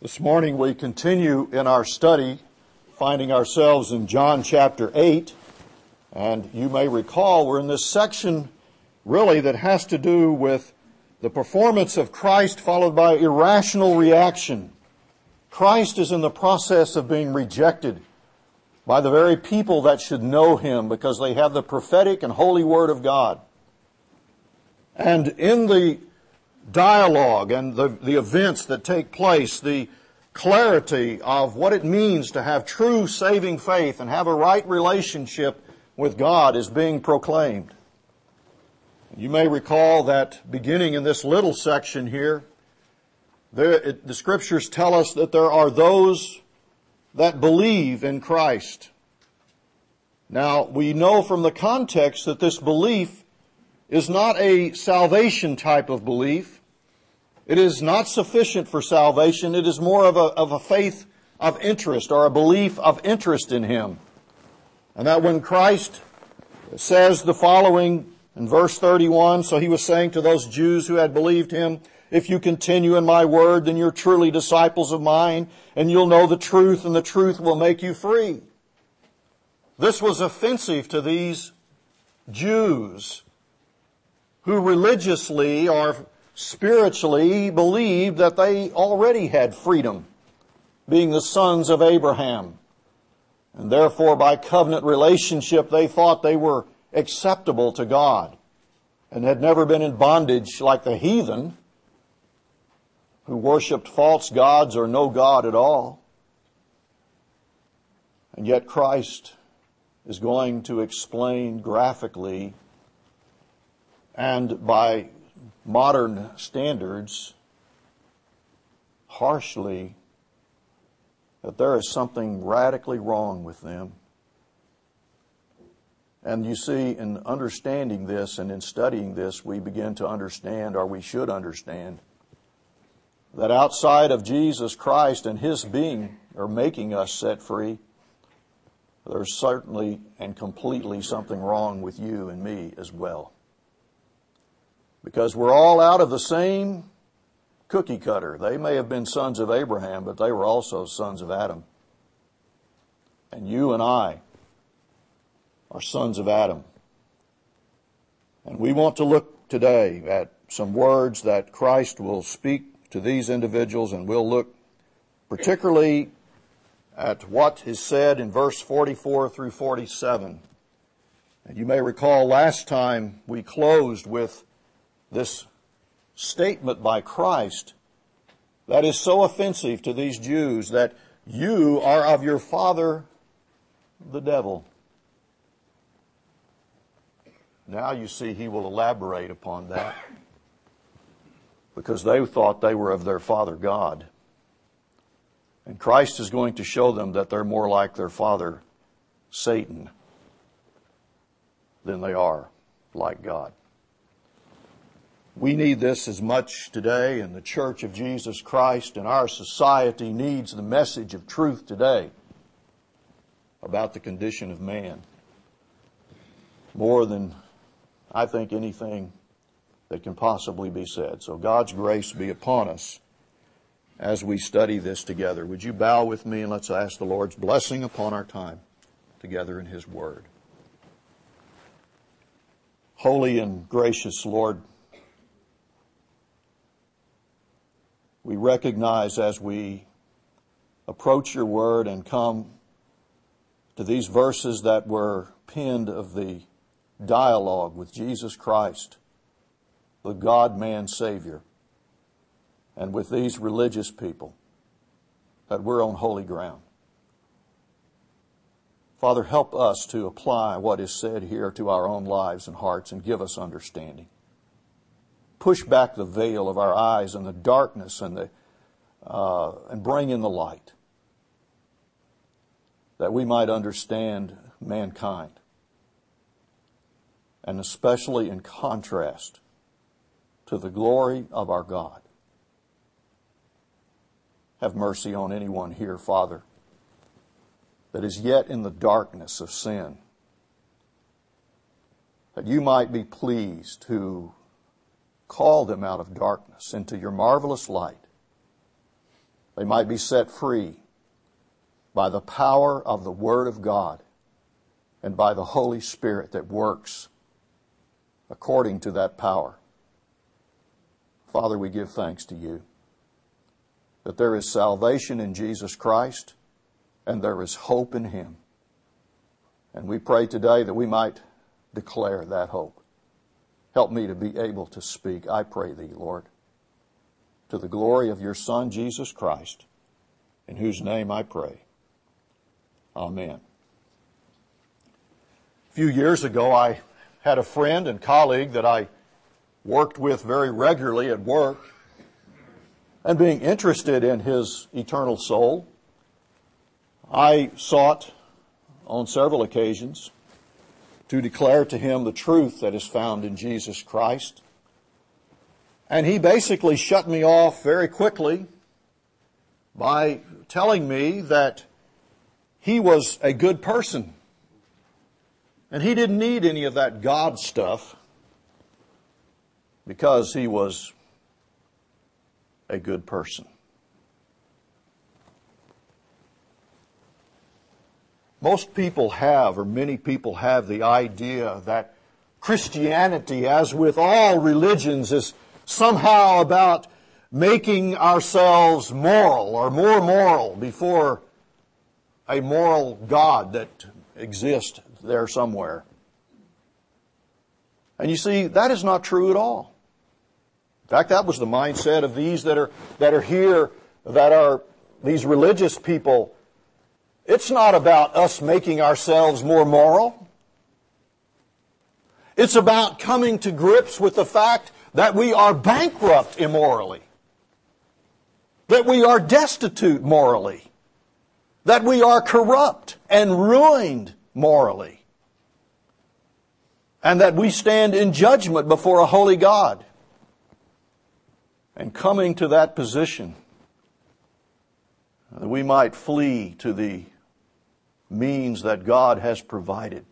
This morning we continue in our study, finding ourselves in John chapter 8. And you may recall we're in this section really that has to do with the performance of Christ followed by irrational reaction. Christ is in the process of being rejected by the very people that should know Him because they have the prophetic and holy Word of God. And in the dialogue and the events that take place, the clarity of what it means to have true saving faith and have a right relationship with God is being proclaimed. You may recall that beginning in this little section here, the Scriptures tell us that there are those that believe in Christ. Now, we know from the context that this belief is not a salvation type of belief. It is not sufficient for salvation. It is more of a faith of interest or a belief of interest in Him. And that when Christ says the following in verse 31, so He was saying to those Jews who had believed Him, "If you continue in my word, then you're truly disciples of mine, and you'll know the truth, and the truth will make you free." This was offensive to these Jews who religiously or spiritually believed that they already had freedom, being the sons of Abraham. And therefore, by covenant relationship, they thought they were acceptable to God and had never been in bondage like the heathen who worshipped false gods or no God at all. And yet Christ is going to explain graphically and by modern standards harshly that there is something radically wrong with them. And you see, in understanding this and in studying this, we begin to understand, or we should understand, that outside of Jesus Christ and His being or making us set free, there's certainly and completely something wrong with you and me as well. Because we're all out of the same cookie cutter. They may have been sons of Abraham, but they were also sons of Adam. And you and I are sons of Adam. And we want to look today at some words that Christ will speak to these individuals, and we'll look particularly at what is said in verse 44 through 47. And you may recall last time we closed with this statement by Christ that is so offensive to these Jews, that you are of your father, the devil. Now you see He will elaborate upon that, because they thought they were of their father God. And Christ is going to show them that they're more like their father, Satan, than they are like God. We need this as much today, and the Church of Jesus Christ and our society needs the message of truth today about the condition of man more than I think anything that can possibly be said. So God's grace be upon us as we study this together. Would you bow with me and let's ask the Lord's blessing upon our time together in His Word. Holy and gracious Lord, we recognize as we approach your word and come to these verses that were penned of the dialogue with Jesus Christ, the God-man Savior, and with these religious people, that we're on holy ground. Father, help us to apply what is said here to our own lives and hearts and give us understanding. Push back the veil of our eyes and the darkness and bring in the light, that we might understand mankind, and especially in contrast to the glory of our God. Have mercy on anyone here, Father, that is yet in the darkness of sin, that you might be pleased to call them out of darkness into your marvelous light, they might be set free by the power of the Word of God and by the Holy Spirit that works according to that power. Father, we give thanks to you that there is salvation in Jesus Christ and there is hope in Him. And we pray today that we might declare that hope. Help me to be able to speak, I pray Thee, Lord, to the glory of your Son, Jesus Christ, in whose name I pray. Amen. A few years ago, I had a friend and colleague that I worked with very regularly at work, and being interested in his eternal soul, I sought on several occasions to declare to him the truth that is found in Jesus Christ. And he basically shut me off very quickly by telling me that he was a good person and he didn't need any of that God stuff because he was a good person. Most people have, or many people have, the idea that Christianity, as with all religions, is somehow about making ourselves moral or more moral before a moral God that exists there somewhere. And you see, that is not true at all. In fact, that was the mindset of these that are here, that are these religious people. It's not about us making ourselves more moral. It's about coming to grips with the fact that we are bankrupt immorally, that we are destitute morally, that we are corrupt and ruined morally, and that we stand in judgment before a holy God. And coming to that position, that we might flee to the means that God has provided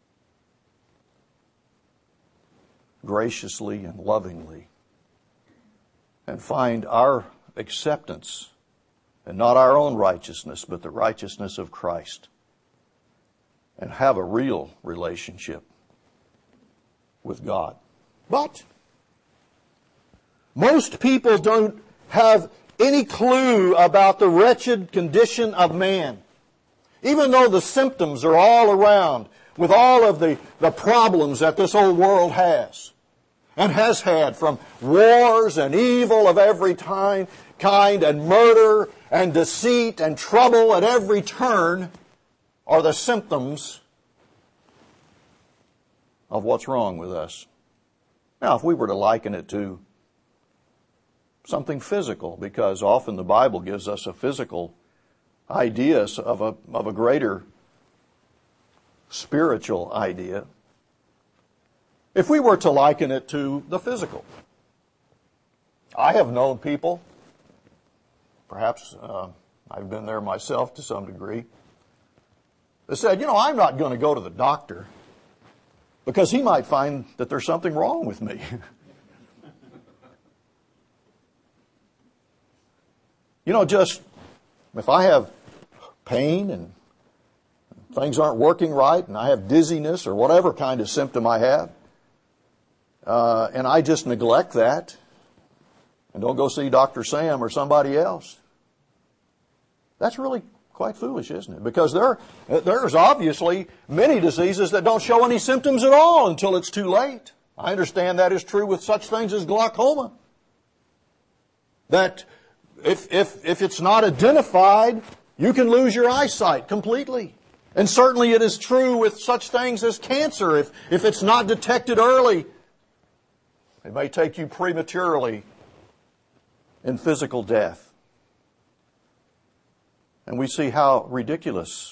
graciously and lovingly, and find our acceptance, and not our own righteousness, but the righteousness of Christ, and have a real relationship with God. But most people don't have any clue about the wretched condition of man. Even though the symptoms are all around with all of the problems that this old world has and has had, from wars and evil of every kind and murder and deceit and trouble at every turn are the symptoms of what's wrong with us. Now, if we were to liken it to something physical, because often the Bible gives us a physical idea of a greater spiritual idea. If we were to liken it to the physical, I have known people, perhaps I've been there myself to some degree, that said, I'm not going to go to the doctor because he might find that there's something wrong with me. Just if I have pain and things aren't working right and I have dizziness or whatever kind of symptom I have, and I just neglect that and don't go see Dr. Sam or somebody else, that's really quite foolish, isn't it? Because there's obviously many diseases that don't show any symptoms at all until it's too late. I understand that is true with such things as glaucoma. That if it's not identified, you can lose your eyesight completely. And certainly it is true with such things as cancer. If it's not detected early, it may take you prematurely in physical death. And we see how ridiculous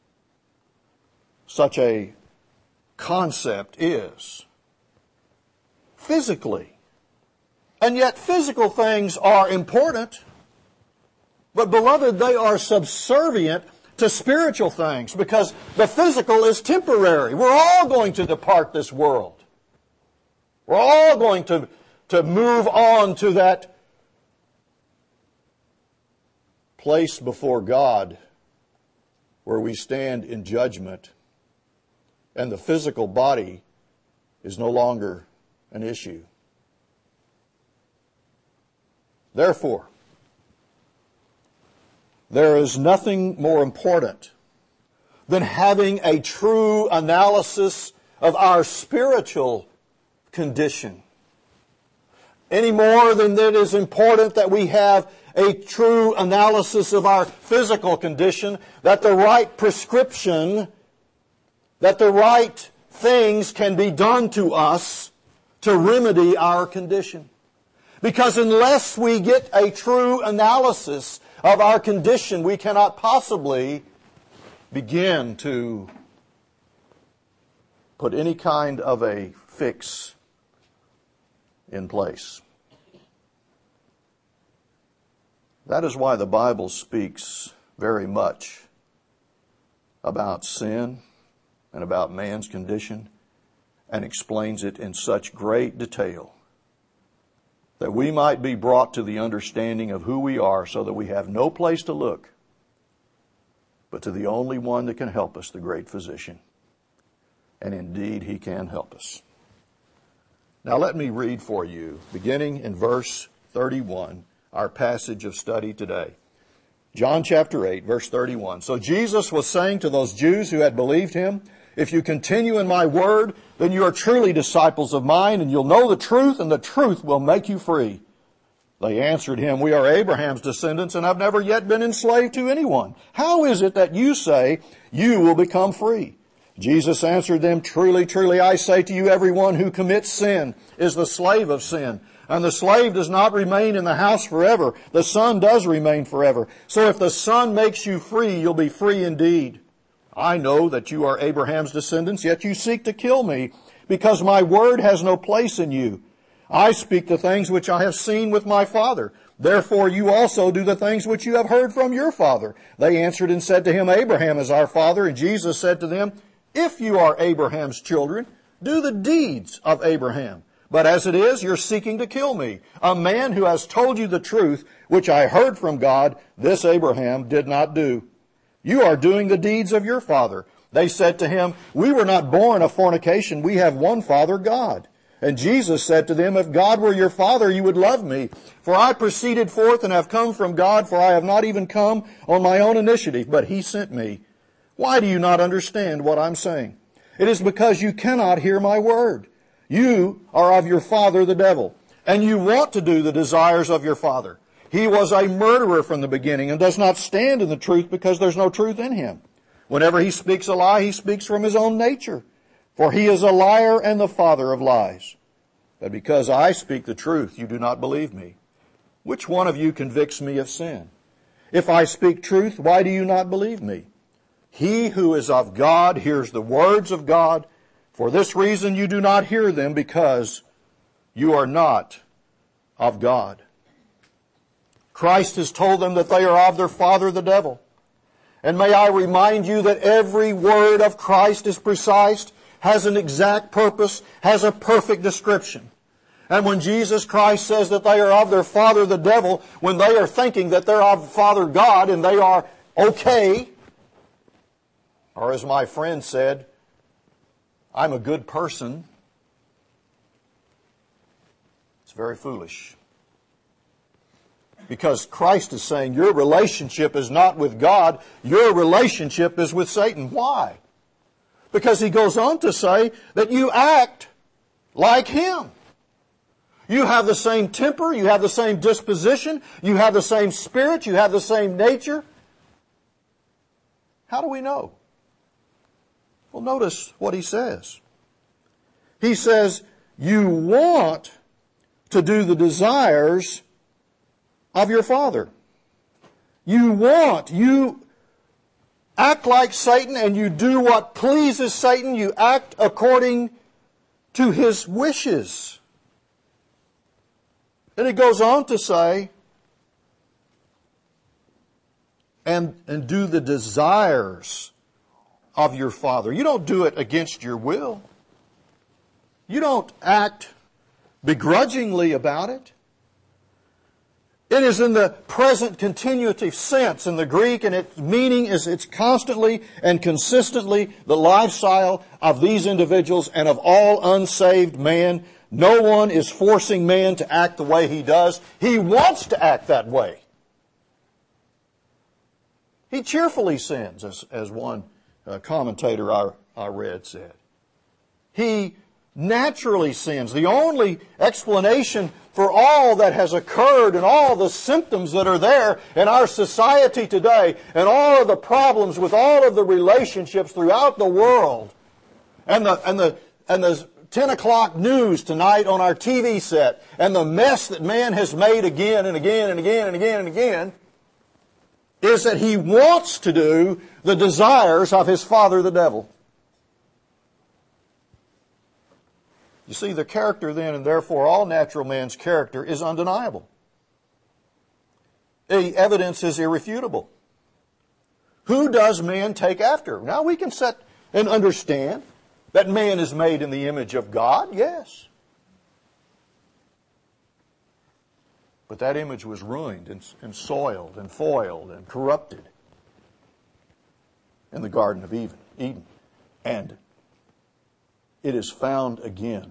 such a concept is physically. And yet physical things are important. But beloved, they are subservient to spiritual things because the physical is temporary. We're all going to depart this world. We're all going to move on to that place before God where we stand in judgment, and the physical body is no longer an issue. Therefore, there is nothing more important than having a true analysis of our spiritual condition. Any more than it is important that we have a true analysis of our physical condition, that the right prescription, that the right things can be done to us to remedy our condition. Because unless we get a true analysis of our condition, we cannot possibly begin to put any kind of a fix in place. That is why the Bible speaks very much about sin and about man's condition and explains it in such great detail that we might be brought to the understanding of who we are so that we have no place to look but to the only one that can help us, the great physician. And indeed, He can help us. Now let me read for you, beginning in verse 31, our passage of study today. John chapter 8, verse 31. So Jesus was saying to those Jews who had believed Him, "If you continue in my word, then you are truly disciples of mine, and you'll know the truth, and the truth will make you free." They answered Him, "We are Abraham's descendants and have never yet been enslaved to anyone. How is it that you say you will become free?" Jesus answered them, "Truly, truly, I say to you, everyone who commits sin is the slave of sin. And the slave does not remain in the house forever. The Son does remain forever. So if the Son makes you free, you'll be free indeed. I know that you are Abraham's descendants, yet you seek to kill me, because my word has no place in you. I speak the things which I have seen with my Father. Therefore you also do the things which you have heard from your father." They answered and said to Him, "Abraham is our father." And Jesus said to them, "If you are Abraham's children, do the deeds of Abraham. But as it is, you're seeking to kill me, a man who has told you the truth, which I heard from God. This Abraham did not do. You are doing the deeds of your father." They said to Him, "We were not born of fornication. We have one Father, God." And Jesus said to them, "If God were your Father, you would love me. For I proceeded forth and have come from God, for I have not even come on my own initiative, but He sent me. Why do you not understand what I'm saying? It is because you cannot hear my word. You are of your father the devil, and you want to do the desires of your father. He was a murderer from the beginning and does not stand in the truth because there's no truth in him. Whenever he speaks a lie, he speaks from his own nature, for he is a liar and the father of lies. But because I speak the truth, you do not believe me. Which one of you convicts me of sin? If I speak truth, why do you not believe me? He who is of God hears the words of God. For this reason you do not hear them, because you are not of God. Christ has told them that they are of their father the devil. And may I remind you that every word of Christ is precise, has an exact purpose, has a perfect description. And when Jesus Christ says that they are of their father the devil, when they are thinking that they're of Father God and they are okay, or as my friend said, I'm a good person, it's very foolish. Because Christ is saying your relationship is not with God, your relationship is with Satan. Why? Because he goes on to say that you act like him. You have the same temper, you have the same disposition, you have the same spirit, you have the same nature. How do we know? Well, notice what he says. He says, you want to do the desires of your father. You act like Satan and you do what pleases Satan. You act according to his wishes. And it goes on to say, and do the desires of your father. You don't do it against your will. You don't act begrudgingly about it. It is in the present continuative sense in the Greek, and its meaning is it's constantly and consistently the lifestyle of these individuals and of all unsaved man. No one is forcing man to act the way he does. He wants to act that way. He cheerfully sins, as one commentator I read said. He naturally sins. The only explanation for all that has occurred and all the symptoms that are there in our society today and all of the problems with all of the relationships throughout the world and the 10 o'clock news tonight on our TV set and the mess that man has made again and again and again and again and again is that he wants to do the desires of his father, the devil. You see, the character then, and therefore all natural man's character, is undeniable. The evidence is irrefutable. Who does man take after? Now we can set and understand that man is made in the image of God, yes. But that image was ruined and soiled and foiled and corrupted in the Garden of Eden. And it is found again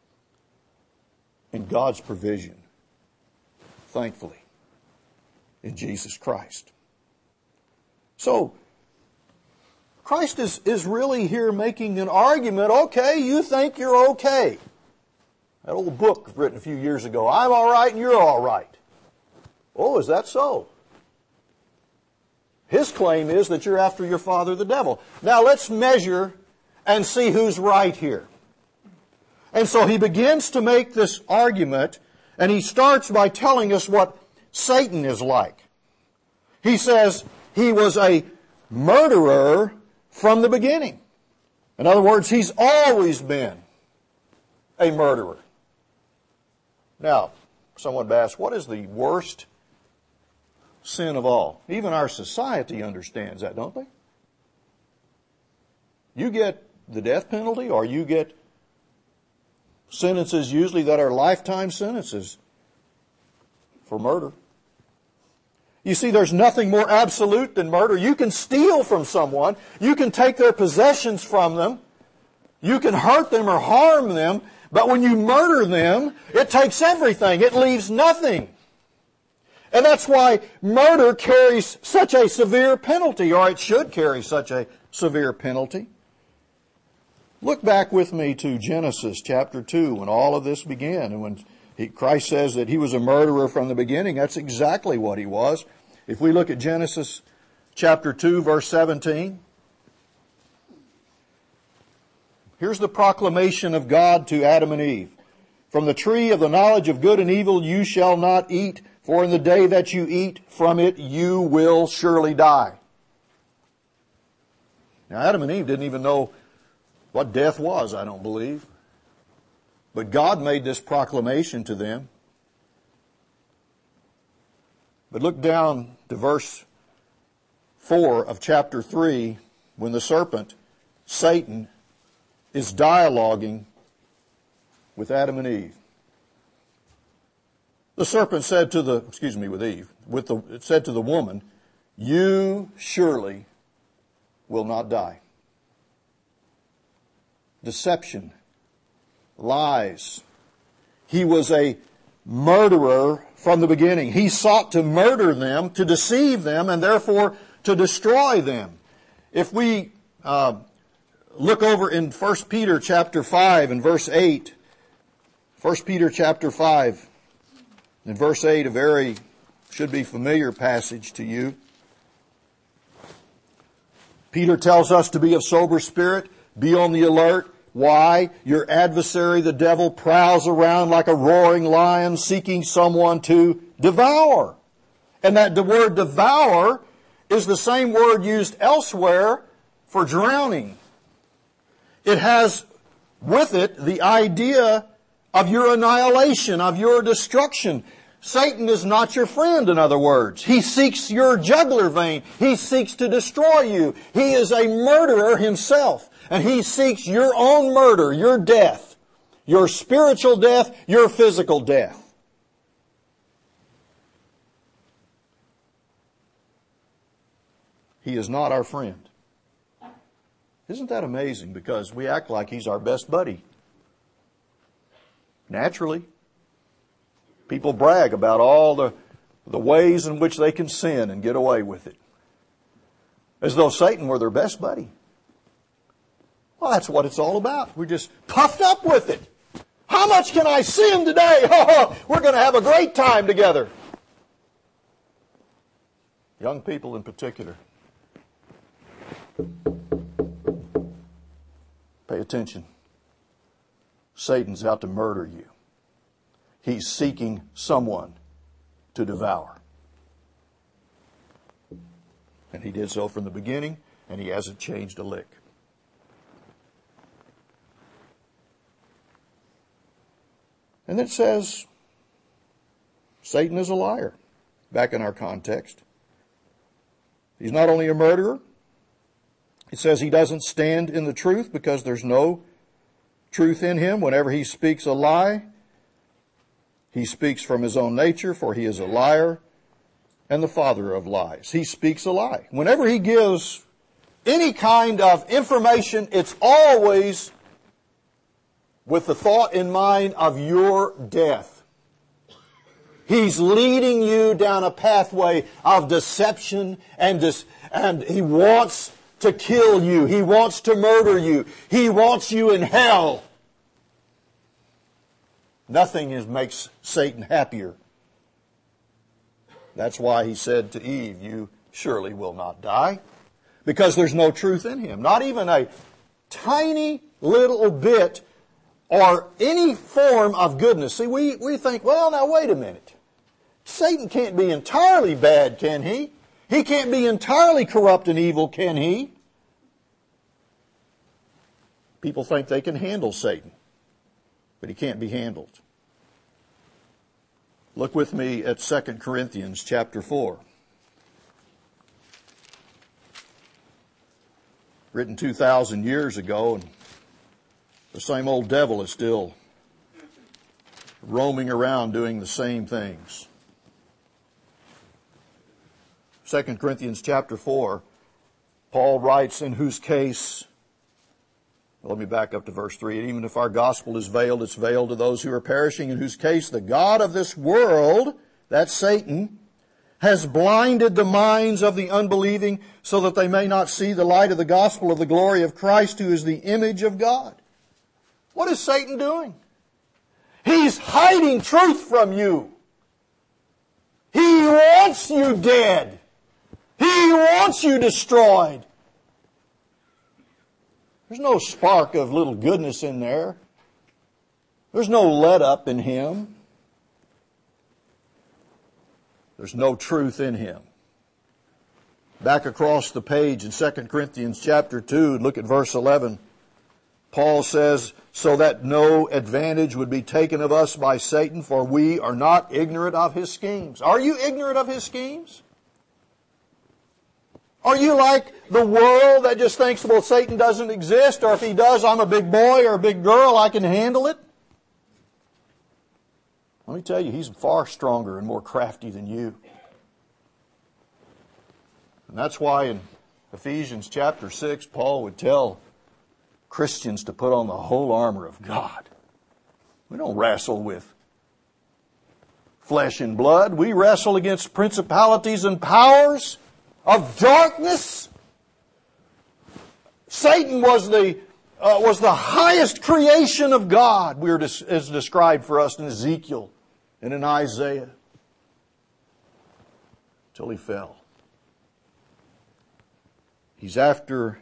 in God's provision, thankfully, in Jesus Christ. So, Christ is really here making an argument. Okay, you think you're okay. That old book written a few years ago, I'm all right and you're all right. Oh, is that so? His claim is that you're after your father, the devil. Now let's measure and see who's right here. And so he begins to make this argument, and he starts by telling us what Satan is like. He says he was a murderer from the beginning. In other words, he's always been a murderer. Now, someone would ask, what is the worst sin of all? Even our society understands that, don't they? You get the death penalty, or you get sentences usually that are lifetime sentences for murder. You see, there's nothing more absolute than murder. You can steal from someone. You can take their possessions from them. You can hurt them or harm them. But when you murder them, it takes everything. It leaves nothing. And that's why murder carries such a severe penalty, or it should carry such a severe penalty. Look back with me to Genesis chapter 2 when all of this began. And when Christ says that he was a murderer from the beginning, that's exactly what he was. If we look at Genesis chapter 2, verse 17, here's the proclamation of God to Adam and Eve. From the tree of the knowledge of good and evil you shall not eat, for in the day that you eat from it you will surely die. Now Adam and Eve didn't even know what death was, I don't believe. But God made this proclamation to them. But look down to verse 4 of chapter 3, when the serpent, Satan, is dialoguing with Adam and Eve. The serpent said to it said to the woman, you surely will not die. Deception, lies. He was a murderer from the beginning. He sought to murder them, to deceive them, and therefore to destroy them. If we look over in 1 Peter chapter 5 and verse 8, 1 Peter chapter 5 and verse 8, a should be familiar passage to you. Peter tells us to be of sober spirit, be on the alert. Why? Your adversary, the devil, prowls around like a roaring lion seeking someone to devour. And that the word devour is the same word used elsewhere for drowning. It has with it the idea of your annihilation, of your destruction. Satan is not your friend, in other words. He seeks your jugular vein. He seeks to destroy you. He is a murderer himself. And he seeks your own murder, your death, your spiritual death, your physical death. he is not our friend. Isn't that amazing? Because we act like he's our best buddy. Naturally. People brag about all the ways in which they can sin and get away with it. As though Satan were their best buddy. Well, that's what it's all about. We're just puffed up with it. How much can I sin today? Oh, we're going to have a great time together. Young people in particular. Pay attention. Satan's out to murder you. He's seeking someone to devour. And he did so from the beginning, and he hasn't changed a lick. And it says, Satan is a liar, back in our context. He's not only a murderer, it says he doesn't stand in the truth because there's no truth in him. Whenever he speaks a lie, he speaks from his own nature, for he is a liar and the father of lies. He speaks a lie. Whenever he gives any kind of information, it's always with the thought in mind of your death. He's leading you down a pathway of deception and he wants to kill you. He wants to murder you. He wants you in hell. Nothing makes Satan happier. That's why he said to Eve, you surely will not die. Because there's no truth in him. Not even a tiny little bit or any form of goodness. See, we think, well, now wait a minute. Satan can't be entirely bad, can he? He can't be entirely corrupt and evil, can he? People think they can handle Satan, but he can't be handled. Look with me at 2 Corinthians chapter 4. Written 2,000 years ago, and the same old devil is still roaming around doing the same things. 2 Corinthians chapter 4, Paul writes, in whose case, let me back up to verse 3. And even if our gospel is veiled, it's veiled to those who are perishing, in whose case the God of this world, that's Satan, has blinded the minds of the unbelieving so that they may not see the light of the gospel of the glory of Christ, who is the image of God. What is Satan doing? He's hiding truth from you. He wants you dead. He wants you destroyed. There's no spark of little goodness in there. There's no let up in him. There's no truth in him. Back across the page in 2 Corinthians chapter 2, look at verse 11. Paul says, so that no advantage would be taken of us by Satan, for we are not ignorant of his schemes. Are you ignorant of his schemes? Are you like the world that just thinks, well, Satan doesn't exist, or if he does, I'm a big boy or a big girl, I can handle it? Let me tell you, he's far stronger and more crafty than you. And that's why in Ephesians chapter 6, Paul would tell Christians to put on the whole armor of God. We don't wrestle with flesh and blood. We wrestle against principalities and powers of darkness. Satan was the highest creation of God, as described for us in Ezekiel and in Isaiah, till he fell. He's after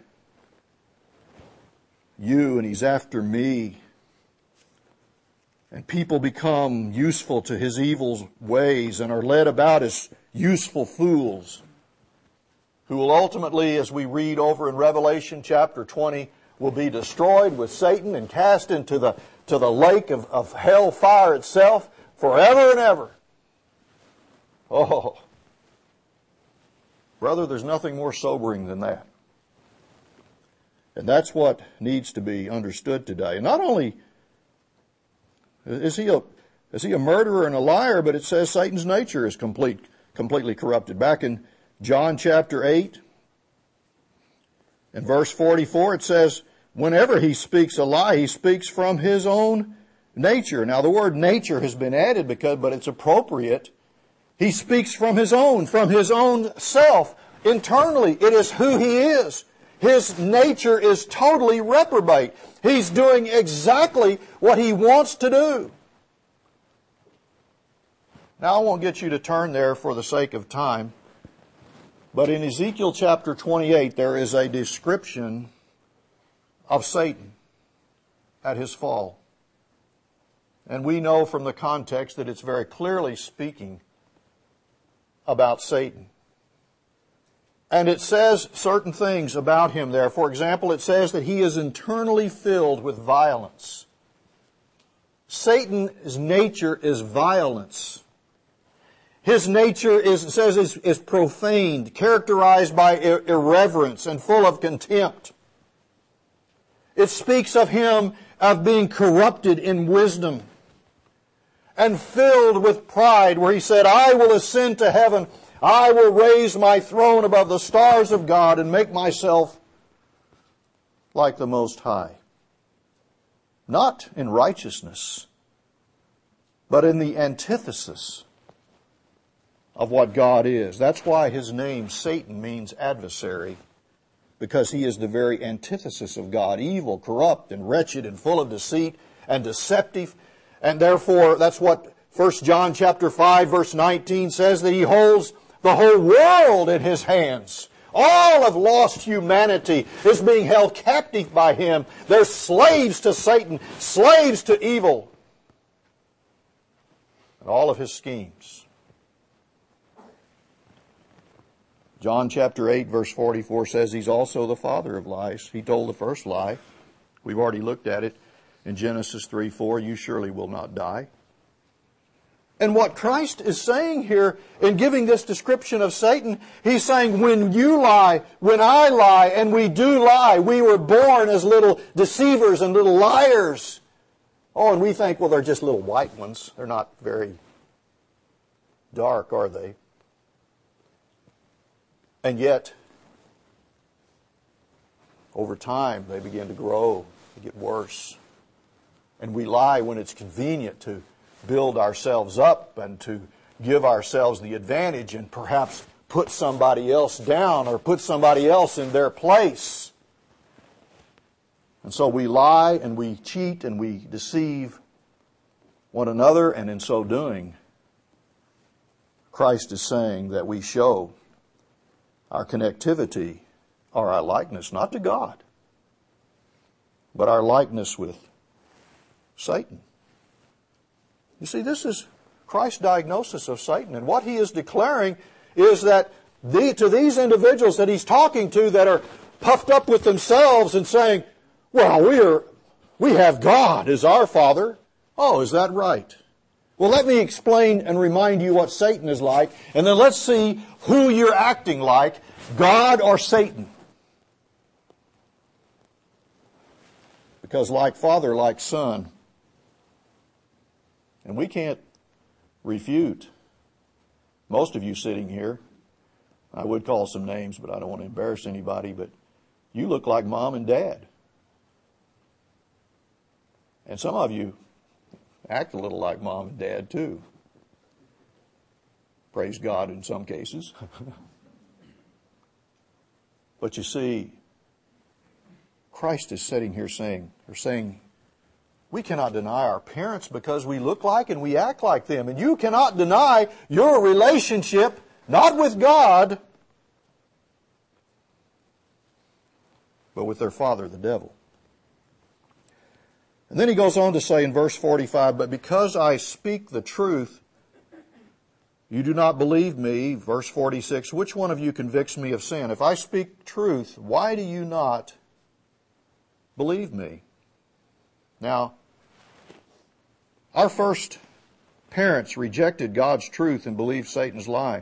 you and he's after me. And people become useful to his evil ways and are led about as useful fools, who will ultimately, as we read over in Revelation chapter 20, will be destroyed with Satan and cast into the lake of hell fire itself forever and ever. Oh, brother, there's nothing more sobering than that. And that's what needs to be understood today. And not only is he a murderer and a liar, but it says Satan's nature is completely corrupted. Back in John chapter 8, In verse 44 it says, whenever he speaks a lie, he speaks from his own nature. Now the word nature has been added but it's appropriate. He speaks from his own self. Internally, it is who he is. His nature is totally reprobate. He's doing exactly what he wants to do. Now I won't get you to turn there for the sake of time, but in Ezekiel chapter 28 there is a description of Satan at his fall. And we know from the context that it's very clearly speaking about Satan. And it says certain things about him there. For example, it says that he is internally filled with violence. Satan's nature is violence. His nature is profaned, characterized by irreverence and full of contempt. It speaks of him of being corrupted in wisdom and filled with pride, where he said, I will ascend to heaven. I will raise my throne above the stars of God and make myself like the Most High. Not in righteousness, but in the antithesis of what God is. That's why his name, Satan, means adversary, because he is the very antithesis of God, evil, corrupt, and wretched, and full of deceit, and deceptive. And therefore, that's what 1 John chapter 5, verse 19 says, that he holds the whole world in his hands. All of lost humanity is being held captive by him. They're slaves to Satan, slaves to evil, and all of his schemes. John chapter 8, verse 44 says he's also the father of lies. He told the first lie. We've already looked at it in Genesis 3:4. You surely will not die. And what Christ is saying here in giving this description of Satan, he's saying when you lie, when I lie, and we do lie, we were born as little deceivers and little liars. Oh, and we think, well, they're just little white ones. They're not very dark, are they? And yet, over time, they begin to grow, they get worse. And we lie when it's convenient to build ourselves up and to give ourselves the advantage and perhaps put somebody else down or put somebody else in their place. And so we lie and we cheat and we deceive one another, and in so doing, Christ is saying that we show our connectivity or our likeness, not to God, but our likeness with Satan. You see, this is Christ's diagnosis of Satan. And what he is declaring is that to these individuals that he's talking to that are puffed up with themselves and saying, well, we have God as our Father. Oh, is that right? Well, let me explain and remind you what Satan is like, and then let's see who you're acting like, God or Satan. Because like father, like son. And we can't refute. Most of you sitting here, I would call some names, but I don't want to embarrass anybody, but you look like mom and dad. And some of you act a little like mom and dad too. Praise God in some cases. But you see, Christ is sitting here saying, we cannot deny our parents because we look like and we act like them. And you cannot deny your relationship, not with God, but with their father, the devil. And then he goes on to say in verse 45, but because I speak the truth, you do not believe me. Verse 46, which one of you convicts me of sin? If I speak truth, why do you not believe me? Now, our first parents rejected God's truth and believed Satan's lie.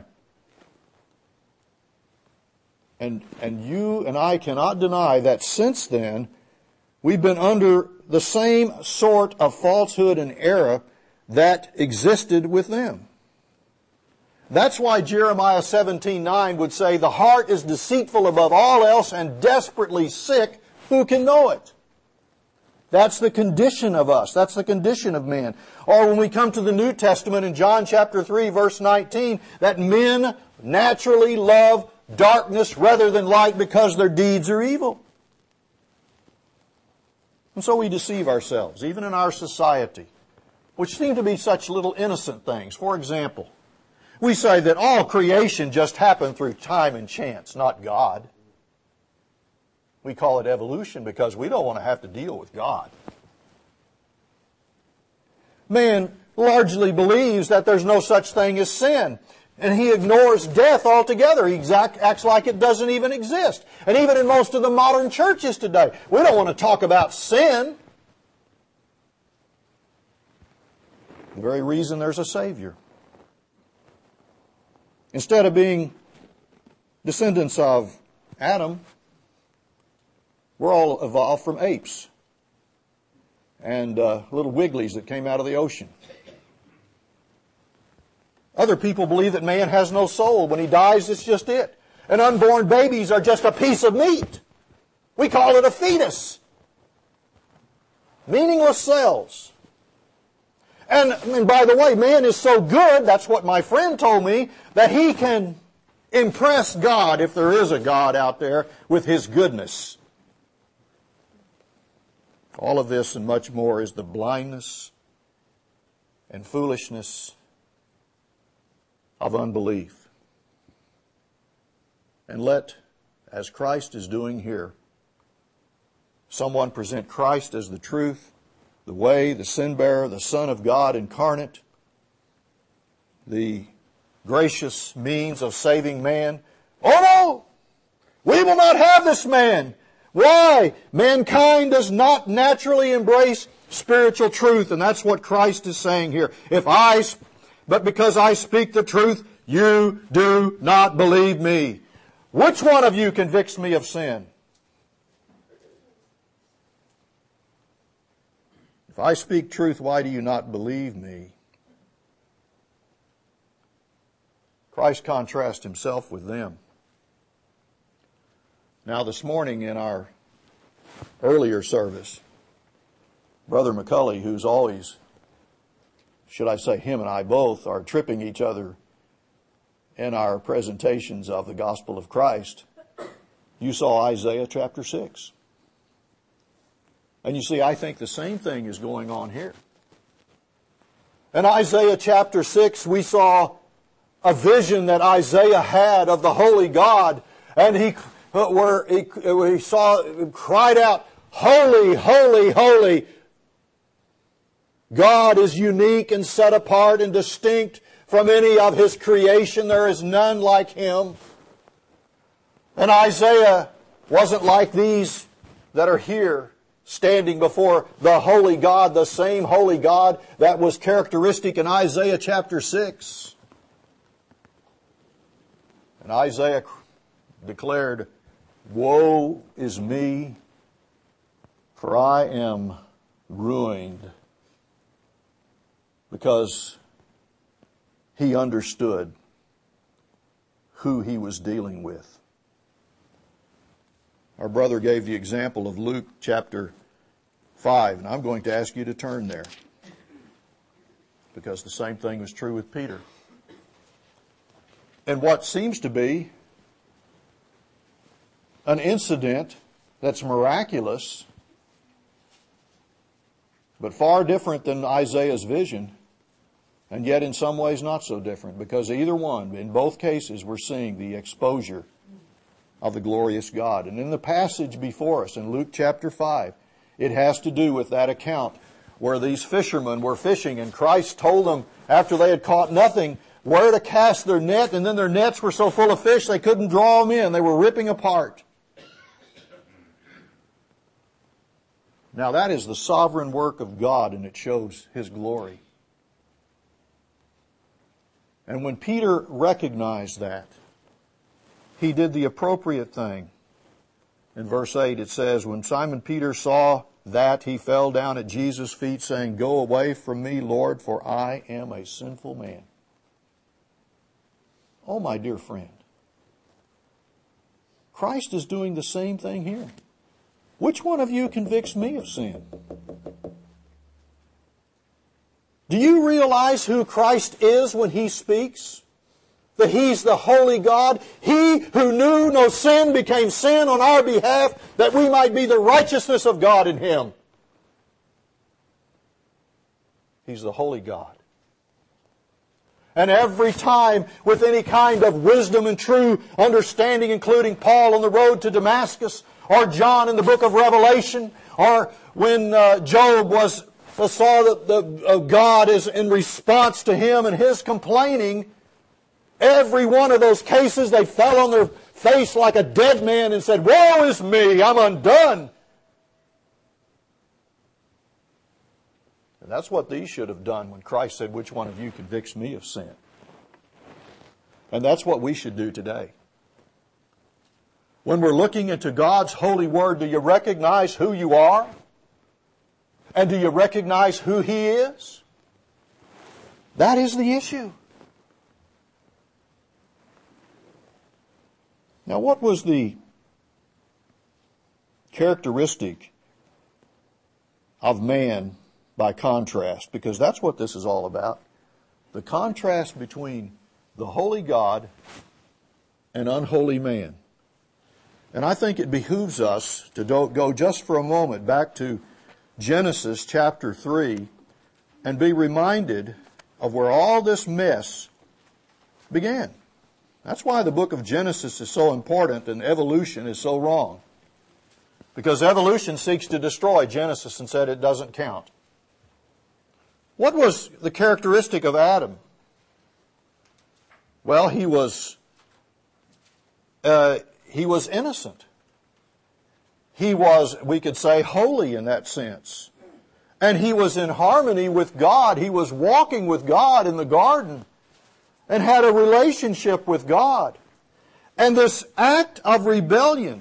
And you and I cannot deny that since then, we've been under the same sort of falsehood and error that existed with them. That's why Jeremiah 17:9 would say, the heart is deceitful above all else and desperately sick. Who can know it? That's the condition of us. That's the condition of men. Or when we come to the New Testament in John chapter 3 verse 19, that men naturally love darkness rather than light because their deeds are evil. And so we deceive ourselves, even in our society, which seem to be such little innocent things. For example, we say that all creation just happened through time and chance, not God. We call it evolution because we don't want to have to deal with God. Man largely believes that there's no such thing as sin. And he ignores death altogether. He acts like it doesn't even exist. And even in most of the modern churches today, we don't want to talk about sin. The very reason there's a Savior. Instead of being descendants of Adam, we're all evolved from apes and little wigglies that came out of the ocean. Other people believe that man has no soul. When he dies, it's just it. And unborn babies are just a piece of meat. We call it a fetus. Meaningless cells. And by the way, man is so good, that's what my friend told me, that he can impress God, if there is a God out there, with his goodness. All of this and much more is the blindness and foolishness of unbelief. And let, as Christ is doing here, someone present Christ as the truth, the way, the sin-bearer, the Son of God incarnate, the gracious means of saving man. Oh no! We will not have this man. Why? Mankind does not naturally embrace spiritual truth, and that's what Christ is saying here. But because I speak the truth, you do not believe me. Which one of you convicts me of sin? If I speak truth, why do you not believe me? Christ contrasts himself with them. Now this morning in our earlier service, Brother McCulley, who's always, should I say him and I both, are tripping each other in our presentations of the gospel of Christ, you saw Isaiah chapter 6. And you see, I think the same thing is going on here. In Isaiah chapter 6, we saw a vision that Isaiah had of the holy God, and he cried out, "Holy, holy, holy." God is unique and set apart and distinct from any of His creation. There is none like Him. And Isaiah wasn't like these that are here, standing before the holy God, the same holy God that was characteristic in Isaiah chapter 6. And Isaiah declared, "Woe is me, for I am ruined," because he understood who he was dealing with. Our brother gave the example of Luke chapter 5, and I'm going to ask you to turn there, because the same thing was true with Peter. And what seems to be an incident that's miraculous, but far different than Isaiah's vision, and yet in some ways not so different, because either one, in both cases, we're seeing the exposure of the glorious God. And in the passage before us in Luke chapter 5, it has to do with that account where these fishermen were fishing, and Christ told them, after they had caught nothing, where to cast their net, and then their nets were so full of fish they couldn't draw them in. They were ripping apart. Now that is the sovereign work of God, and it shows His glory. And when Peter recognized that, he did the appropriate thing. In verse 8 it says, when Simon Peter saw that, he fell down at Jesus' feet, saying, "Go away from me, Lord, for I am a sinful man." Oh, my dear friend, Christ is doing the same thing here. Which one of you convicts me of sin? Do you realize who Christ is when He speaks? That He's the holy God. He who knew no sin became sin on our behalf, that we might be the righteousness of God in Him. He's the holy God. And every time with any kind of wisdom and true understanding, including Paul on the road to Damascus, or John in the book of Revelation, or when Job saw that God is in response to him and his complaining, every one of those cases they fell on their face like a dead man and said, "Woe is me, I'm undone." And that's what these should have done when Christ said, "Which one of you convicts me of sin?" And that's what we should do today. When we're looking into God's holy word, do you recognize who you are? And do you recognize who He is? That is the issue. Now, what was the characteristic of man by contrast? Because that's what this is all about. The contrast between the holy God and unholy man. And I think it behooves us to go just for a moment back to Genesis chapter 3 and be reminded of where all this mess began. That's why the book of Genesis is so important and evolution is so wrong. Because evolution seeks to destroy Genesis and said it doesn't count. What was the characteristic of Adam? Well, he was innocent. He was, we could say, holy in that sense. And he was in harmony with God. He was walking with God in the garden and had a relationship with God. And this act of rebellion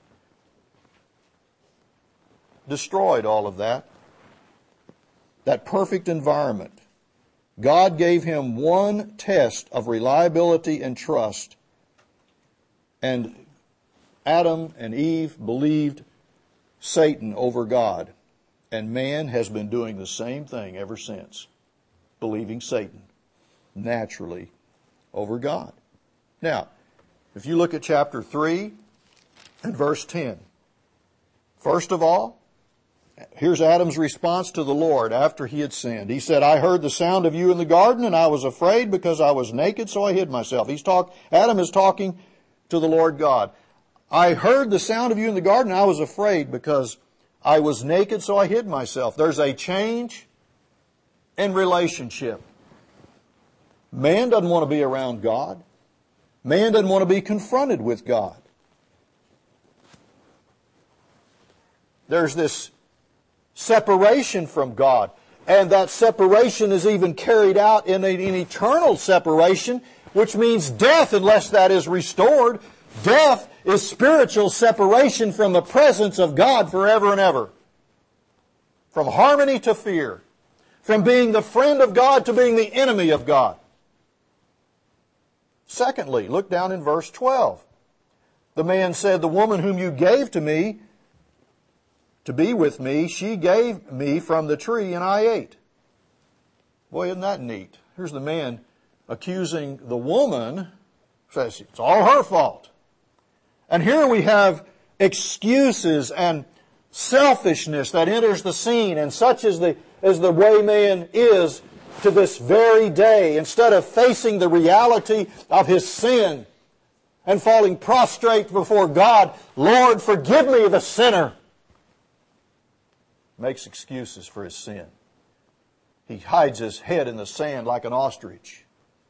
destroyed all of that. That perfect environment. God gave him one test of reliability and trust. And Adam and Eve believed Satan over God. And man has been doing the same thing ever since. Believing Satan naturally over God. Now, if you look at chapter 3 and verse 10. First of all, here's Adam's response to the Lord after he had sinned. He said, "I heard the sound of you in the garden and I was afraid because I was naked, so I hid myself." Adam is talking to the Lord God. "I heard the sound of you in the garden and I was afraid because I was naked, so I hid myself." There's a change in relationship. Man doesn't want to be around God. Man doesn't want to be confronted with God. There's this separation from God. And that separation is even carried out in an eternal separation, which means death unless that is restored. Death is spiritual separation from the presence of God forever and ever. From harmony to fear. From being the friend of God to being the enemy of God. Secondly, look down in verse 12. The man said, "The woman whom you gave to me to be with me, she gave me from the tree and I ate." Boy, isn't that neat? Here's the man accusing the woman, says it's all her fault. And here we have excuses and selfishness that enters the scene, and such is the way man is to this very day. Instead of facing the reality of his sin and falling prostrate before God, "Lord, forgive me, the sinner," makes excuses for his sin. He hides his head in the sand like an ostrich.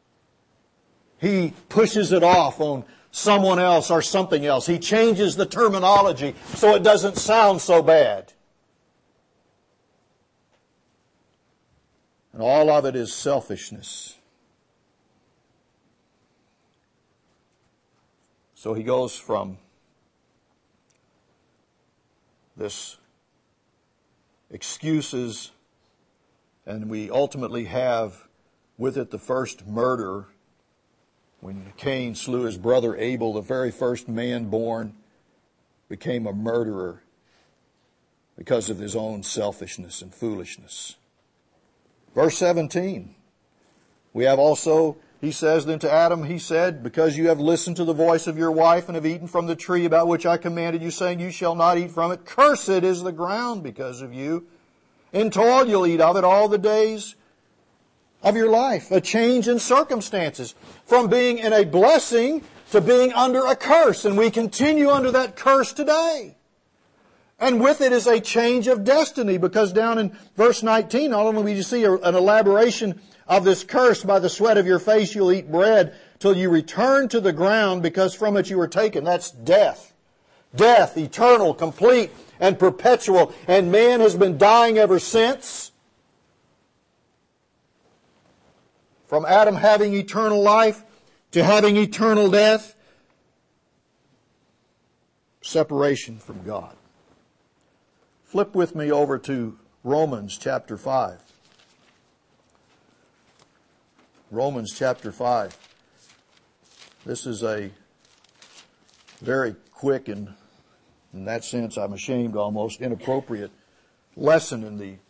He pushes it off on someone else or something else. He changes the terminology so it doesn't sound so bad. And all of it is selfishness. So he goes from this excuses, and we ultimately have with it the first murder When Cain slew his brother Abel, the very first man born became a murderer because of his own selfishness and foolishness. Verse 17, we have also, he says then to Adam, he said, because you have listened to the voice of your wife and have eaten from the tree about which I commanded you, saying, you shall not eat from it. Cursed is the ground because of you. In toil you'll eat of it all the days of your life. A change in circumstances from being in a blessing to being under a curse. And we continue under that curse today. And with it is a change of destiny, because down in verse 19, not only will you see an elaboration of this curse, by the sweat of your face you'll eat bread till you return to the ground, because from it you were taken. That's death. Death, eternal, complete, and perpetual. And man has been dying ever since. From Adam having eternal life to having eternal death. Separation from God. Flip with me over to Romans chapter 5. Romans chapter 5. This is a very quick and, in that sense, I'm ashamed, almost inappropriate lesson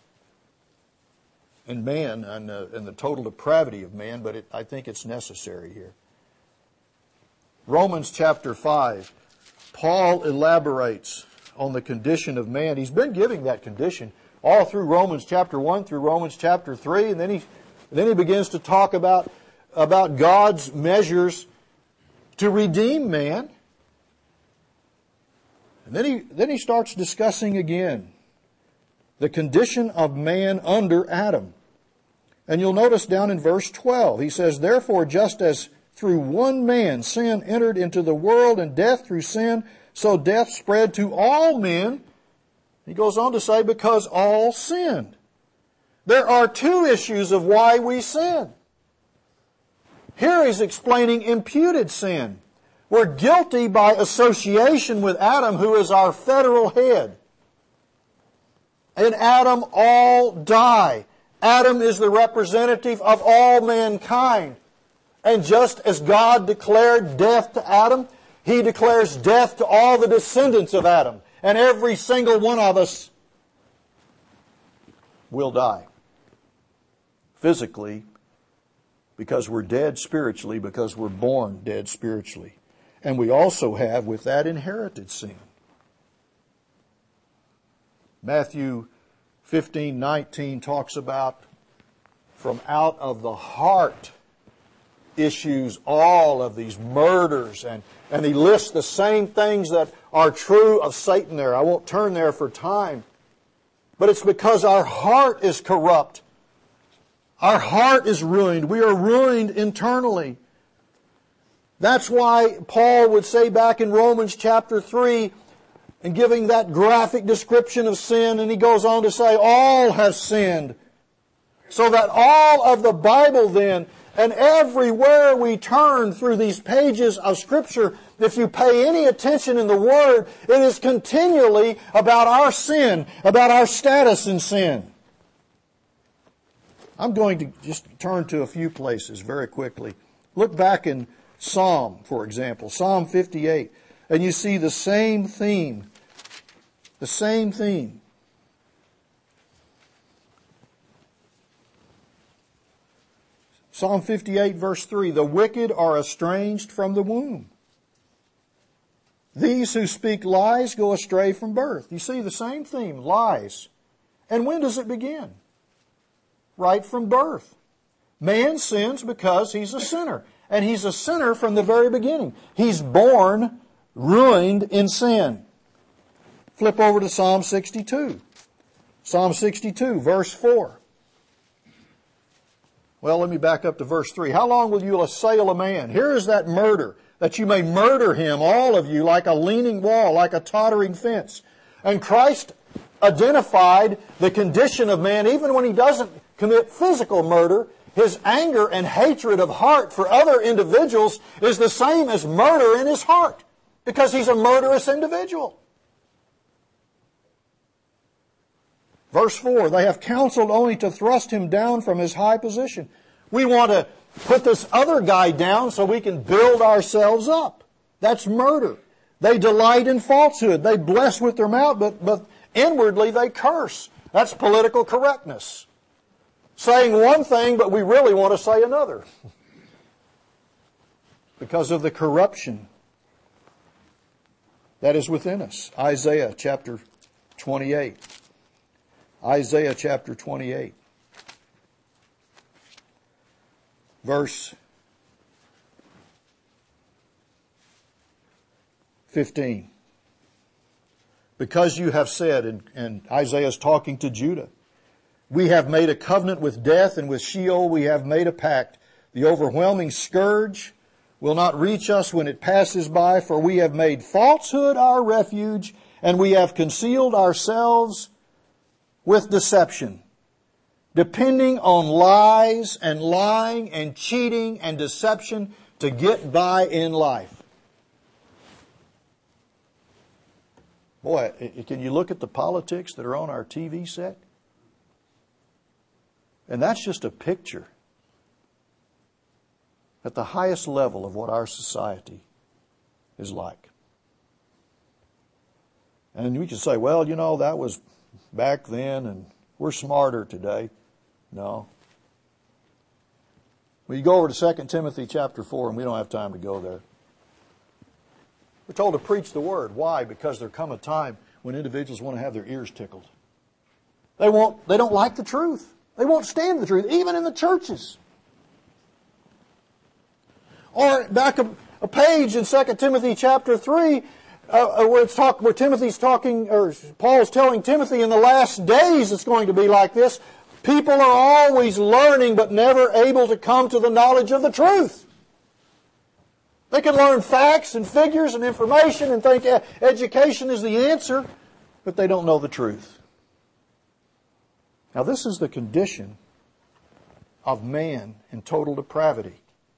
in man and the total depravity of man, but I think it's necessary here. Romans chapter 5. Paul elaborates on the condition of man. He's been giving that condition all through Romans chapter 1 through Romans chapter 3, and then he begins to talk about God's measures to redeem man. And then he starts discussing again the condition of man under Adam. And you'll notice down in verse 12, he says, therefore, just as through one man sin entered into the world, and death through sin, so death spread to all men. He goes on to say, because all sinned. There are two issues of why we sin. Here he's explaining imputed sin. We're guilty by association with Adam, who is our federal head. In Adam, all die. Adam is the representative of all mankind. And just as God declared death to Adam, He declares death to all the descendants of Adam. And every single one of us will die. Physically, because we're dead spiritually, because we're born dead spiritually. And we also have with that inherited sin. Matthew 15:19 talks about from out of the heart issues all of these murders, and he lists the same things that are true of Satan there. I won't turn there for time. But it's because our heart is corrupt. Our heart is ruined. We are ruined internally. That's why Paul would say back in Romans chapter 3, and giving that graphic description of sin, and he goes on to say, all have sinned. So that all of the Bible then, and everywhere we turn through these pages of Scripture, if you pay any attention in the Word, it is continually about our sin, about our status in sin. I'm going to just turn to a few places very quickly. Look back in Psalm, for example, Psalm 58, and you see the same theme. The same theme. Psalm 58 verse 3, the wicked are estranged from the womb. These who speak lies go astray from birth. You see the same theme, lies. And when does it begin? Right from birth. Man sins because he's a sinner. And he's a sinner from the very beginning. He's born ruined in sin. Flip over to Psalm 62. Psalm 62, verse 4. Well, let me back up to verse 3. How long will you assail a man? Here is that murder, that you may murder him, all of you, like a leaning wall, like a tottering fence. And Christ identified the condition of man, even when he doesn't commit physical murder. His anger and hatred of heart for other individuals is the same as murder in his heart, because he's a murderous individual. Verse 4, they have counseled only to thrust him down from his high position. We want to put this other guy down so we can build ourselves up. That's murder. They delight in falsehood. They bless with their mouth, but inwardly they curse. That's political correctness. Saying one thing, but we really want to say another. Because of the corruption that is within us. Isaiah chapter 28. Isaiah chapter 28. Verse 15. Because you have said, and Isaiah is talking to Judah, we have made a covenant with death, and with Sheol we have made a pact. The overwhelming scourge will not reach us when it passes by, for we have made falsehood our refuge, and we have concealed ourselves with deception, depending on lies and lying and cheating and deception to get by in life. Boy, can you look at the politics that are on our TV set? And that's just a picture at the highest level of what our society is like. And we can say, well, you know, that was back then and we're smarter today. No. Well, you go over to 2 Timothy chapter 4, and we don't have time to go there. We're told to preach the Word. Why? Because there come a time when individuals want to have their ears tickled. They don't like the truth. They won't stand the truth, even in the churches. Or back a page in 2 Timothy chapter 3, where Timothy's talking, or Paul's telling Timothy, in the last days it's going to be like this. People are always learning but never able to come to the knowledge of the truth. They can learn facts and figures and information and think education is the answer, but they don't know the truth. Now this is the condition of man in total depravity.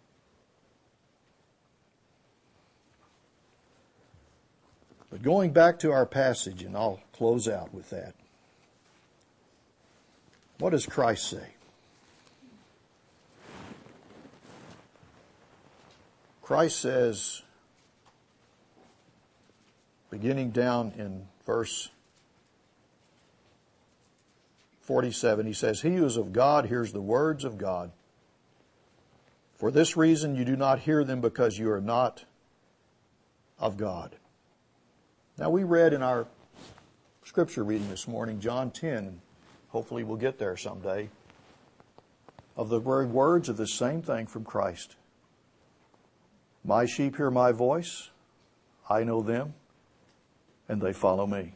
But going back to our passage, and I'll close out with that. What does Christ say? Christ says, beginning down in verse 47, He says, He who is of God hears the words of God. For this reason you do not hear them, because you are not of God. Now we read in our scripture reading this morning, John 10, and hopefully we'll get there someday, of the very words of the same thing from Christ. My sheep hear my voice, I know them, and they follow me.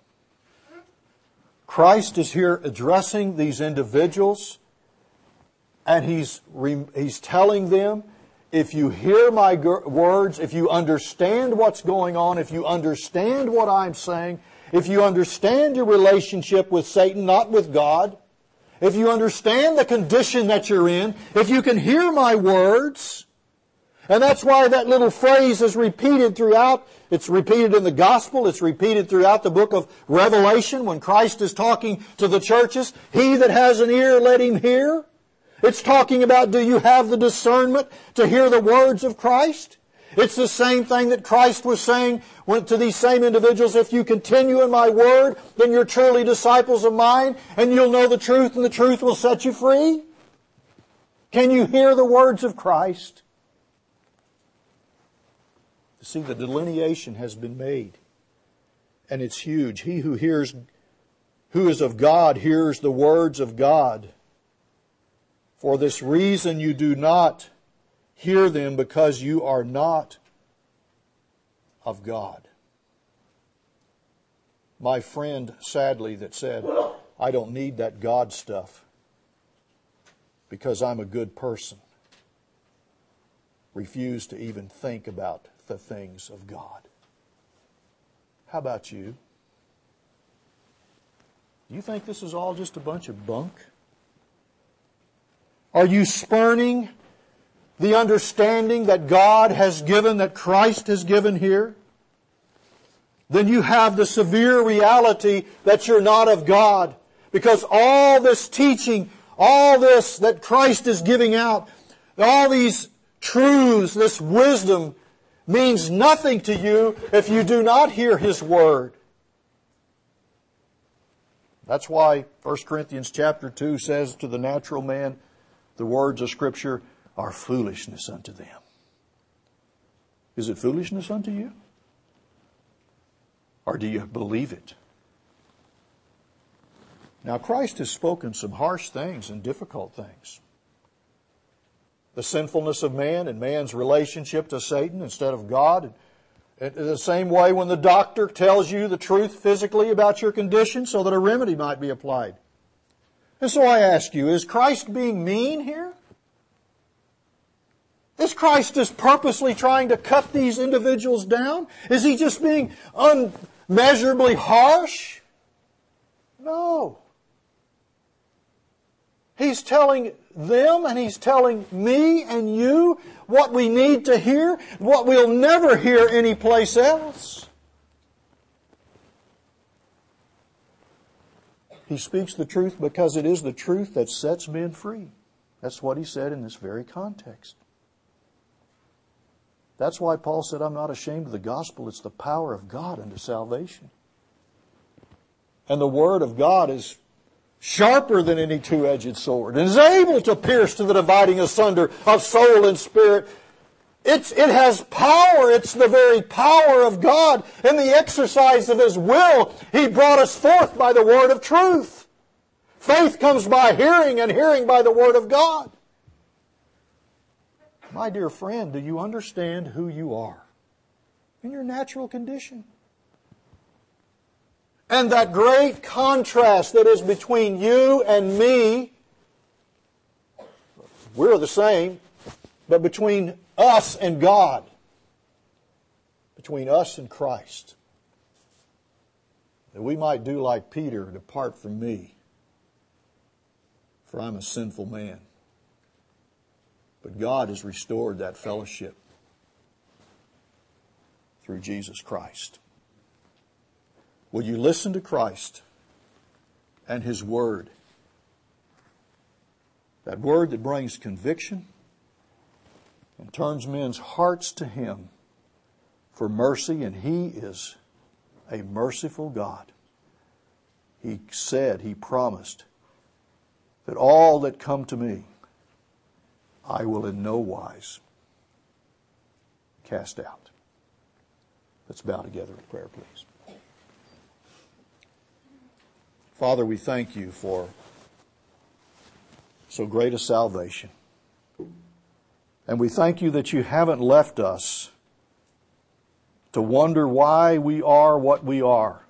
Christ is here addressing these individuals, and He's telling them, if you hear my words, if you understand what's going on, if you understand what I'm saying, if you understand your relationship with Satan, not with God, if you understand the condition that you're in, if you can hear my words, and that's why that little phrase is repeated throughout. It's repeated in the gospel. It's repeated throughout the book of Revelation when Christ is talking to the churches. He that has an ear, let him hear. It's talking about, do you have the discernment to hear the words of Christ? It's the same thing that Christ was saying to these same individuals. If you continue in my word, then you're truly disciples of mine, and you'll know the truth, and the truth will set you free. Can you hear the words of Christ? See, the delineation has been made, and it's huge. He who is of God hears the words of God. For this reason you do not hear them, because you are not of God. My friend, sadly, that said, I don't need that God stuff because I'm a good person, refused to even think about the things of God. How about you? Do you think this is all just a bunch of bunk? Are you spurning the understanding that God has given, that Christ has given here? Then you have the severe reality that you're not of God. Because all this teaching, all this that Christ is giving out, All these truths, this wisdom, means nothing to you if you do not hear His Word. That's why 1 Corinthians chapter 2 says to the natural man, the words of Scripture are foolishness unto them. Is it foolishness unto you? Or do you believe it? Now, Christ has spoken some harsh things and difficult things. The sinfulness of man and man's relationship to Satan instead of God. In the same way when the doctor tells you the truth physically about your condition so that a remedy might be applied. And so I ask you, is Christ being mean here? Is Christ just purposely trying to cut these individuals down? Is He just being unmeasurably harsh? No. He's telling them and He's telling me and you what we need to hear, what we'll never hear anyplace else. He speaks the truth because it is the truth that sets men free. That's what He said in this very context. That's why Paul said, I'm not ashamed of the gospel. It's the power of God unto salvation. And the Word of God is sharper than any two-edged sword, and is able to pierce to the dividing asunder of soul and spirit. It has power. It's the very power of God. In the exercise of His will, He brought us forth by the word of truth. Faith comes by hearing, and hearing by the word of God. My dear friend, do you understand who you are in your natural condition? And that great contrast that is between you and me, we're the same, but between us and God, between us and Christ, that we might do like Peter, depart from me, for I'm a sinful man. But God has restored that fellowship through Jesus Christ. Will you listen to Christ and His Word? That Word that brings conviction and turns men's hearts to Him for mercy, and He is a merciful God. He said, He promised, that all that come to me, I will in no wise cast out. Let's bow together in prayer, please. Father, we thank You for so great a salvation. And we thank You that You haven't left us to wonder why we are what we are.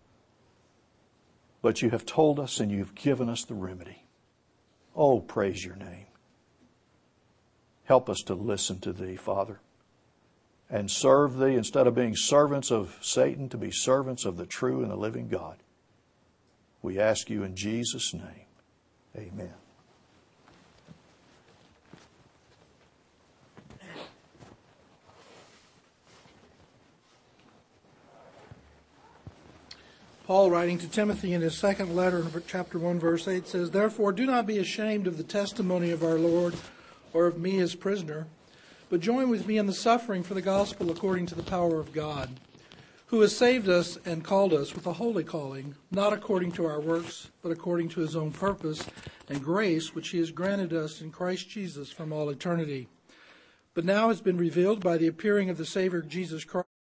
But You have told us and You've given us the remedy. Oh, praise Your name. Help us to listen to Thee, Father, and serve Thee instead of being servants of Satan, to be servants of the true and the living God. We ask You in Jesus' name. Amen. Paul, writing to Timothy in his second letter, chapter 1, verse 8, says, Therefore do not be ashamed of the testimony of our Lord, or of me his prisoner, but join with me in the suffering for the gospel according to the power of God, who has saved us and called us with a holy calling, not according to our works, but according to His own purpose and grace, which He has granted us in Christ Jesus from all eternity. But now has been revealed by the appearing of the Savior Jesus Christ,